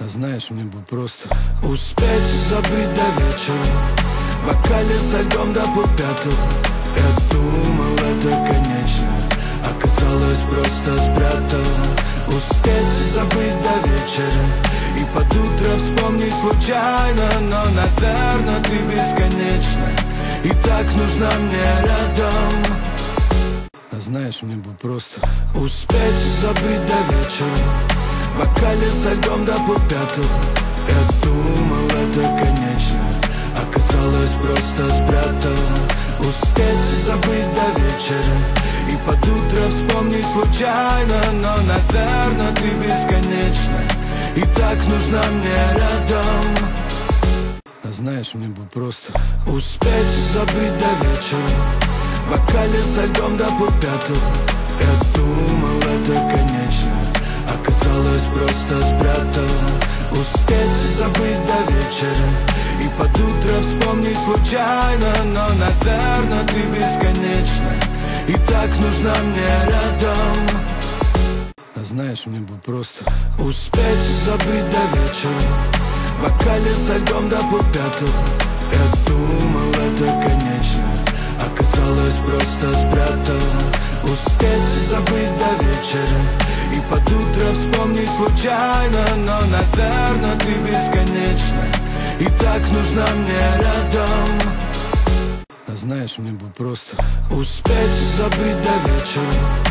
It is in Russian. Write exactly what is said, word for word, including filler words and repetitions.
А знаешь, мне бы просто успеть забыть до вечера, в бокале со льдом до полпятого. Я думал, это конечно, оказалось просто спрятал. Успеть забыть до вечера и под утро вспомнить случайно. Но, наверное, ты бесконечна и так нужна мне рядом. А знаешь, мне бы просто успеть забыть до вечера, в бокале со льдом до полпятого. Я думал, это конечно, оказалось просто спрятал. Успеть забыть до вечера и под утро вспомнить случайно. Но, наверное, ты бесконечна и так нужна мне рядом. А знаешь, мне бы просто успеть забыть до вечера, в бокале со льдом до полпятого. Я думал, это конечно, оказалось просто спрятал. Успеть забыть до вечера и под утро вспомнить случайно. Но, наверное, ты бесконечна и так нужна мне рядом. А знаешь, мне бы просто успеть забыть до вечера, в бокале со льдом до полпятого. Я думал, это конечно, оказалось просто спрятал. Успеть забыть до вечера и под утро вспомнить случайно. Но, наверное, ты бесконечна и так нужна мне рядом. А знаешь, мне бы просто успеть забыть до вечера,